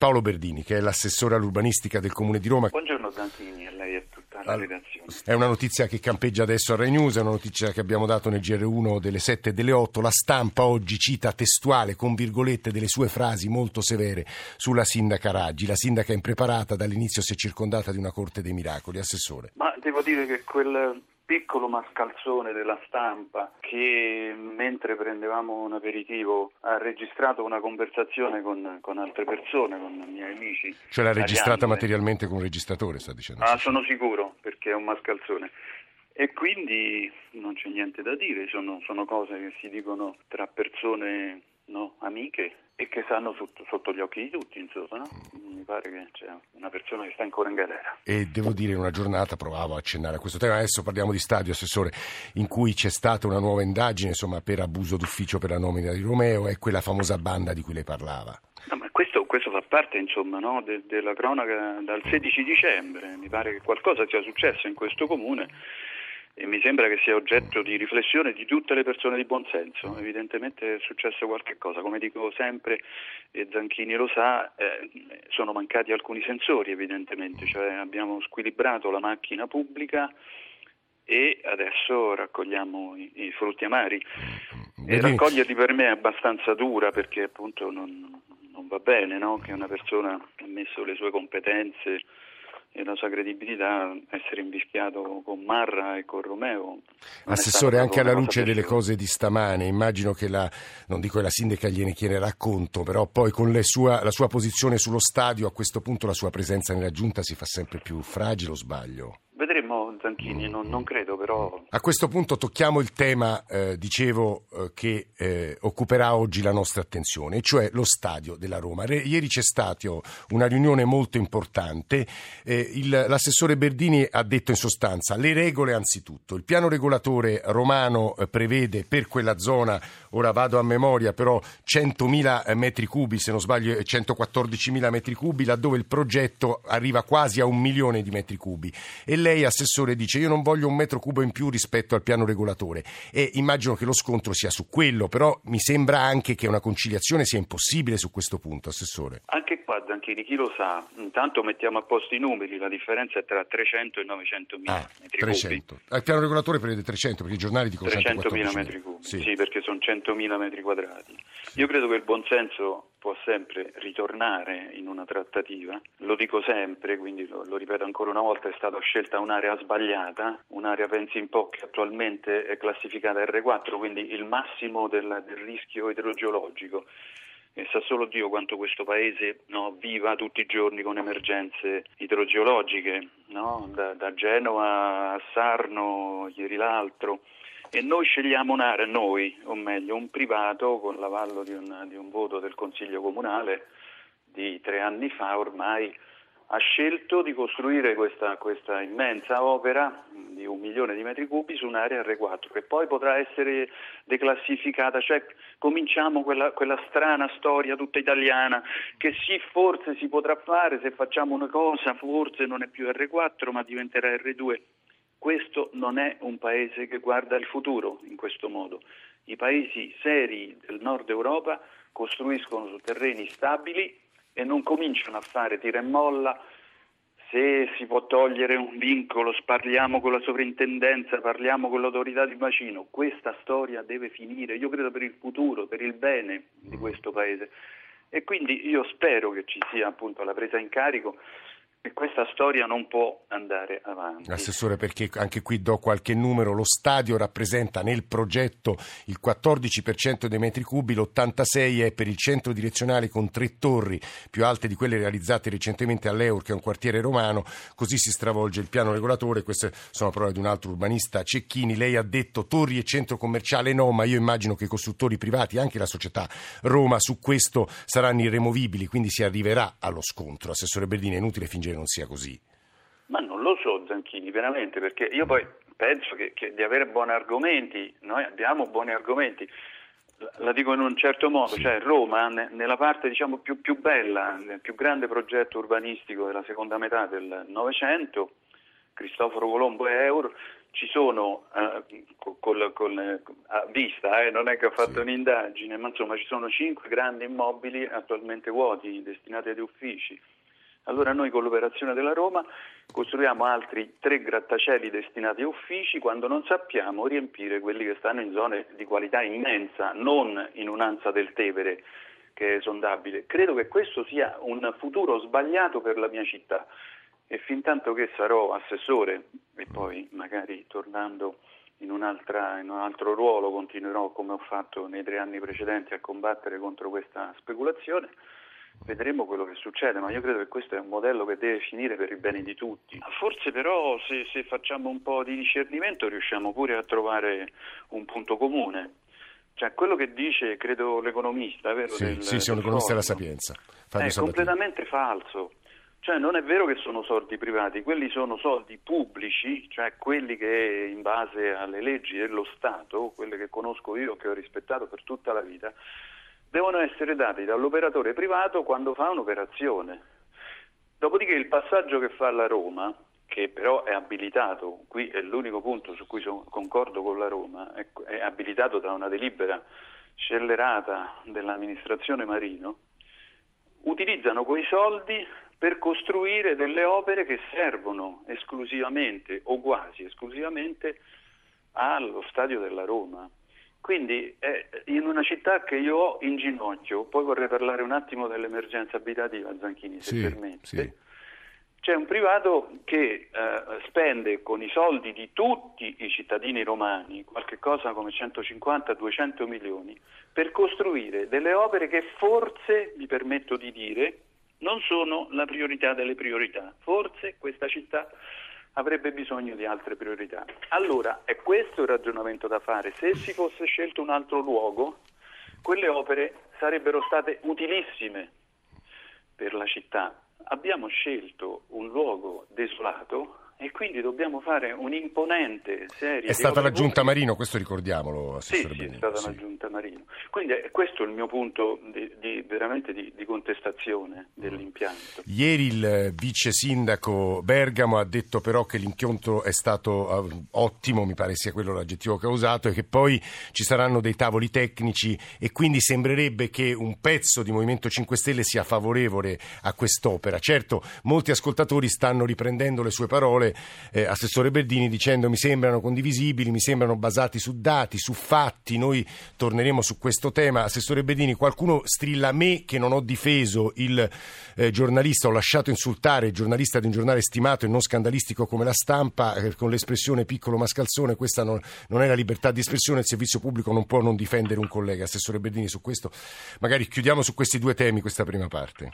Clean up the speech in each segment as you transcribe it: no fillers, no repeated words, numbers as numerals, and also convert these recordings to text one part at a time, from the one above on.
Paolo Berdini, che è l'assessore all'urbanistica del Comune di Roma. Buongiorno Zanchini, a lei e a tutta la redazione. È una notizia che campeggia adesso a Rai News, è una notizia che abbiamo dato nel GR1 delle 7 e delle 8. La Stampa oggi cita testuale, con virgolette, delle sue frasi molto severe sulla sindaca Raggi. La sindaca è impreparata, dall'inizio si è circondata di una corte dei miracoli. Assessore. Ma devo dire che quel piccolo mascalzone della Stampa che mentre prendevamo un aperitivo ha registrato una conversazione con altre persone, con i miei amici. Cioè l'ha registrata materialmente con un registratore, sta dicendo? Sono sicuro, perché è un mascalzone. E quindi non c'è niente da dire, sono cose che si dicono tra persone amiche e che stanno sotto gli occhi di tutti, insomma, no? Mi pare che c'è una persona che sta ancora in galera. E devo dire, in una giornata, provavo a accennare a questo tema, adesso parliamo di Stadio, Assessore, in cui c'è stata una nuova indagine, insomma, per abuso d'ufficio per la nomina di Romeo, e quella famosa banda di cui lei parlava. No, ma questo fa parte, insomma, no, della cronaca dal 16 dicembre, mi pare che qualcosa sia successo in questo comune. E mi sembra che sia oggetto di riflessione di tutte le persone di buon senso. Evidentemente è successo qualche cosa, come dico sempre, e Zanchini lo sa, sono mancati alcuni sensori evidentemente, cioè abbiamo squilibrato la macchina pubblica e adesso raccogliamo i frutti amari. E raccoglierli per me è abbastanza dura, perché appunto non va bene, no? Che una persona ha messo le sue competenze e la sua credibilità essere invischiato con Marra e con Romeo. Assessore, anche alla luce delle cose di stamane, immagino che non dico che la sindaca gliene chiederà conto, però poi con la sua posizione sullo stadio, a questo punto la sua presenza nella giunta si fa sempre più fragile, o sbaglio? Vedremo, Zanchini, non credo, però. A questo punto tocchiamo il tema, che occuperà oggi la nostra attenzione, cioè lo stadio della Roma. Ieri c'è stata una riunione molto importante, l'assessore Berdini ha detto in sostanza le regole anzitutto. Il piano regolatore romano prevede per quella zona, ora vado a memoria, però 100.000 metri cubi, se non sbaglio 114.000 metri cubi, laddove il progetto arriva quasi a 1 milione di metri cubi. E lei, assessore, dice: io non voglio un metro cubo in più rispetto al piano regolatore, e immagino che lo scontro sia su quello, però mi sembra anche che una conciliazione sia impossibile su questo punto, assessore. Anche qua, Zanchini, chi lo sa, intanto mettiamo a posto i numeri, la differenza è tra 300 e 900 mila metri 300. cubi. Il piano regolatore prevede 300, perché i giornali dicono 300.000 metri cubi, sì, perché sono 100.000 metri quadrati. Io credo che il buonsenso può sempre ritornare in una trattativa, lo dico sempre, quindi lo ripeto ancora una volta, è stata scelta un'area sbagliata, un'area, pensi un po', che attualmente è classificata R4, quindi il massimo del rischio idrogeologico. E sa solo Dio quanto questo paese viva tutti i giorni con emergenze idrogeologiche, da Genova a Sarno, ieri l'altro. E noi scegliamo un'area, o meglio un privato, con l'avallo di un voto del Consiglio Comunale di 3 anni fa ormai, ha scelto di costruire questa immensa opera di 1 milione di metri cubi su un'area R4, che poi potrà essere declassificata, cioè cominciamo quella strana storia tutta italiana, che sì, forse si potrà fare, se facciamo una cosa, forse non è più R4 ma diventerà R2. Questo non è un paese che guarda il futuro in questo modo. I paesi seri del nord Europa costruiscono su terreni stabili e non cominciano a fare tira e molla. Se si può togliere un vincolo, parliamo con la sovrintendenza, parliamo con l'autorità di bacino. Questa storia deve finire, io credo, per il futuro, per il bene di questo paese. E quindi io spero che ci sia appunto la presa in carico. E questa storia non può andare avanti. Assessore, perché anche qui do qualche numero: lo stadio rappresenta nel progetto il 14% dei metri cubi, l'86% è per il centro direzionale con 3 torri più alte di quelle realizzate recentemente all'Eur, che è un quartiere romano. Così si stravolge il piano regolatore. Queste sono parole di un altro urbanista, Cecchini. Lei ha detto torri e centro commerciale no, ma io immagino che i costruttori privati, anche la società Roma, su questo saranno irremovibili, quindi si arriverà allo scontro. Assessore Berdini, è inutile fingere non sia così. Ma non lo so, Zanchini, veramente, perché io poi penso che di avere buoni argomenti, noi abbiamo buoni argomenti, la dico in un certo modo, cioè Roma nella parte diciamo più bella, nel più grande progetto urbanistico della seconda metà del Novecento, Cristoforo Colombo e Eur, ci sono, a vista, non è che ho fatto un'indagine, ma insomma ci sono 5 grandi immobili attualmente vuoti, destinati agli uffici. Allora noi con l'operazione della Roma costruiamo altri 3 grattacieli destinati a uffici quando non sappiamo riempire quelli che stanno in zone di qualità immensa, non in un'ansa del Tevere che è esondabile. Credo che questo sia un futuro sbagliato per la mia città e fin tanto che sarò assessore e poi magari tornando in un altro ruolo continuerò come ho fatto nei 3 anni precedenti a combattere contro questa speculazione. Vedremo quello che succede, ma io credo che questo è un modello che deve finire per il bene di tutti. Forse però se facciamo un po' di discernimento riusciamo pure a trovare un punto comune. Cioè quello che dice, credo, l'economista, vero? Sì, un economista della Sapienza. È completamente falso. Cioè non è vero che sono soldi privati, quelli sono soldi pubblici, cioè quelli che in base alle leggi dello Stato, quelle che conosco io, che ho rispettato per tutta la vita, devono essere dati dall'operatore privato quando fa un'operazione. Dopodiché il passaggio che fa la Roma, che però è abilitato, qui è l'unico punto su cui concordo con la Roma, è abilitato da una delibera scellerata dell'amministrazione Marino, utilizzano quei soldi per costruire delle opere che servono esclusivamente o quasi esclusivamente allo stadio della Roma. Quindi in una città che io ho in ginocchio, poi vorrei parlare un attimo dell'emergenza abitativa, Zanchini, se permette. Sì. C'è un privato che spende con i soldi di tutti i cittadini romani qualche cosa come 150-200 milioni per costruire delle opere che forse, mi permetto di dire, non sono la priorità delle priorità. Forse questa città avrebbe bisogno di altre priorità. Allora, è questo il ragionamento da fare. Se si fosse scelto un altro luogo, quelle opere sarebbero state utilissime per la città. Abbiamo scelto un luogo desolato e quindi dobbiamo fare un'imponente serie. È stata la Giunta Marino, questo ricordiamolo, Assessore Bernini. Sì, è stata la Giunta Marino. Quindi questo è il mio punto veramente di contestazione dell'impianto. Ieri il vice sindaco Bergamo ha detto però che l'incontro è stato ottimo, mi pare sia quello l'aggettivo che ha usato, e che poi ci saranno dei tavoli tecnici e quindi sembrerebbe che un pezzo di Movimento 5 Stelle sia favorevole a quest'opera. Certo, molti ascoltatori stanno riprendendo le sue parole, Assessore Bernini, dicendo mi sembrano condivisibili, mi sembrano basati su dati, su fatti. Noi torneremo su questo tema. Assessore Bernini, qualcuno strilla a me che non ho difeso il giornalista, ho lasciato insultare il giornalista di un giornale stimato e non scandalistico come La Stampa con l'espressione piccolo mascalzone. Questa non è la libertà di espressione, il servizio pubblico non può non difendere un collega. Assessore Bernini, su questo magari chiudiamo su questi 2 temi questa prima parte.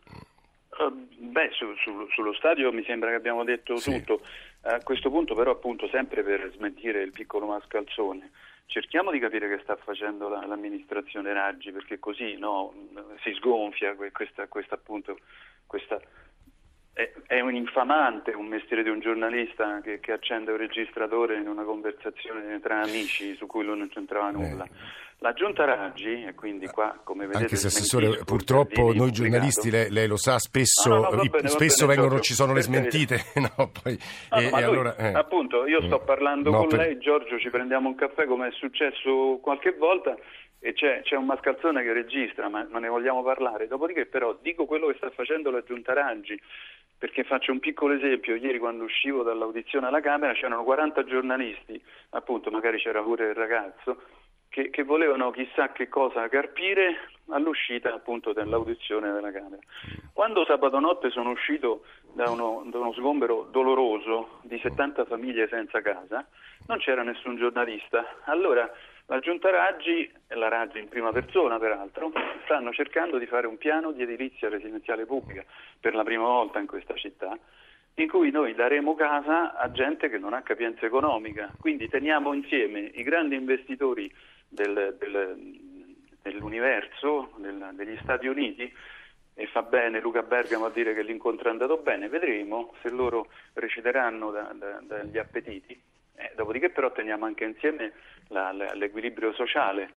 Sullo stadio mi sembra che abbiamo detto tutto. A questo punto però, appunto, sempre per smentire il piccolo mascalzone, cerchiamo di capire che sta facendo l'amministrazione Raggi, perché così si sgonfia questa è un infamante un mestiere di un giornalista che accende un registratore in una conversazione tra amici su cui non c'entrava nulla. La Giunta Raggi, e quindi qua, come vedete, anche se Assessore, purtroppo noi giornalisti, lei lo sa, spesso vengono, ci sono le smentite. Appunto, io sto parlando con lei, Giorgio, ci prendiamo un caffè come è successo qualche volta e c'è un mascalzone che registra, ma ne vogliamo parlare. Dopodiché però dico quello che sta facendo la Giunta Raggi, perché faccio un piccolo esempio. Ieri quando uscivo dall'audizione alla Camera c'erano 40 giornalisti, appunto magari c'era pure il ragazzo, che volevano chissà che cosa carpire all'uscita appunto dell'audizione della Camera. Quando sabato notte sono uscito da uno sgombero doloroso di 70 famiglie senza casa, non c'era nessun giornalista. Allora la Giunta Raggi, e la Raggi in prima persona peraltro, stanno cercando di fare un piano di edilizia residenziale pubblica per la prima volta in questa città, in cui noi daremo casa a gente che non ha capienza economica. Quindi teniamo insieme i grandi investitori dell'universo, degli Stati Uniti, e fa bene Luca Bergamo a dire che l'incontro è andato bene. Vedremo se loro reciteranno dagli appetiti. Dopodiché però teniamo anche insieme l'equilibrio sociale.